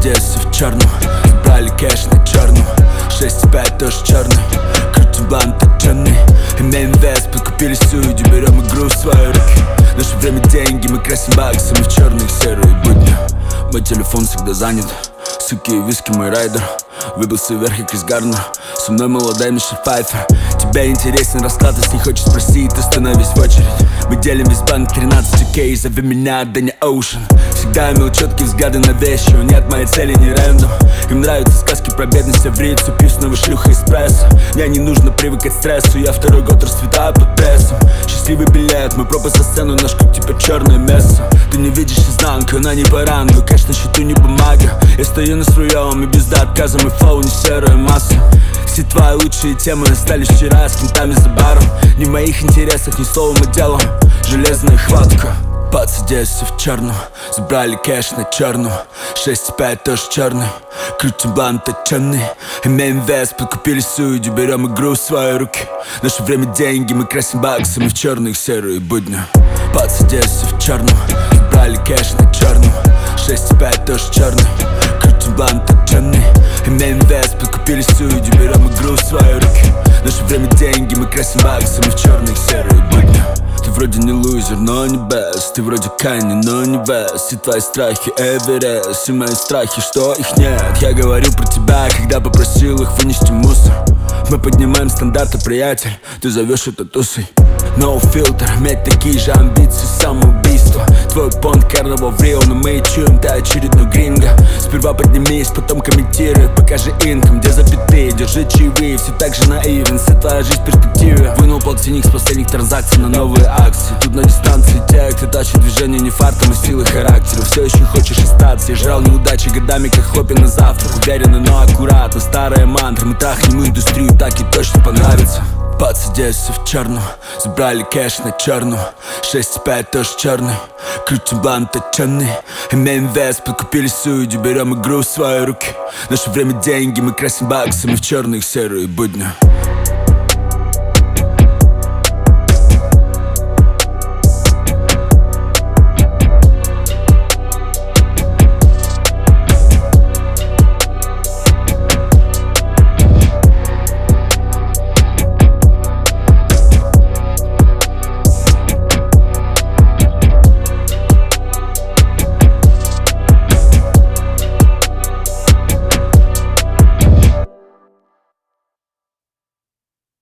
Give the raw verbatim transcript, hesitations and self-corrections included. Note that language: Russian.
Одессе в черном, забрали кэш на черном. Шесть пять тоже черный, крутим блант отчаянный. Имеем вес, подкупили судью, берем игру в свои руки. Наше время деньги, мы красим баксами в черных серые будни. Мой телефон всегда занят, суки и виски мой райдер. Выбился вверх и Крис Гарнер, со мной молодая Миша Пфайфер. Тебе интересен расклад, если хочешь спросить, ты становись в очередь. Мы делим весь банк тринадцать кей, зови меня Дэнни Оушен. Всегда имел четкие взгляды на вещи, он нет, моей цели не рэндом. Им нравятся сказки про бедность, я в рицу, пью снова шлюха эспрессо. Мне не нужно привыкать к стрессу, я второй год расцветаю под прессом. Счастливый билет, мой пропуск за сцену, наш круг типа черное мясо. Ты не видишь изнанку, она не по рангу, кэш на счету не бумага. Я стою на своем и без до отказа, мой флоу не серая масса. Все твои лучшие темы остались вчера с кентами за баром. Не в моих интересах, ни словом и делом, железная хватка. Пац Одессе в черном, забрали кэш на черном. Шесть пять тоже черный, крутим блант отчаянный. Имеем вес, подкупили судью, берем игру в свои руки. Наше время деньги, мы красим баксами в черных серые будни. Пац Одессе в черном, забрали кэш на черном. Шесть пять тоже черный, крутим блант отчаянный. Имеем вес, подкупили судью, берем игру в свои руки. Наше время деньги, мы красим баксами в черных серые будни. Ты вроде не лузер, но не бест. Ты вроде Канни, но не вес. И твои страхи Эверест, и мои страхи, что их нет. Я говорил про тебя, когда попросил их вынести мусор. Мы поднимаем стандарты, приятель, ты зовешь это тусой. No filter, иметь такие же амбиции, самоубийство. Твой понт карнавал в Рио, но мы чуем, ты очередной гринго. Сперва поднимись, потом комментируй, покажи инком, где запятые. Держи чаевые, все так же наивен, вся твоя жизнь в перспективе. Вынул полтинник с последних транзакций на новые акции. Тут на дистанции те, кто тащит движение не фартом, а силой характера. Все еще хочешь остаться, я жрал неудачи годами, как хлопья на завтрак. Уверенно, но аккуратно, старая мантра. Мы трахнем индустрию, так и точно понравится. Пац Одессе в черном, забрали кэш на черном. Шесть пять тоже черный, крутим блант отчаянный. Имеем вес, подкупили судью, берем игру в свои руки. Наше время деньги, мы красим баксами в черных серые будни.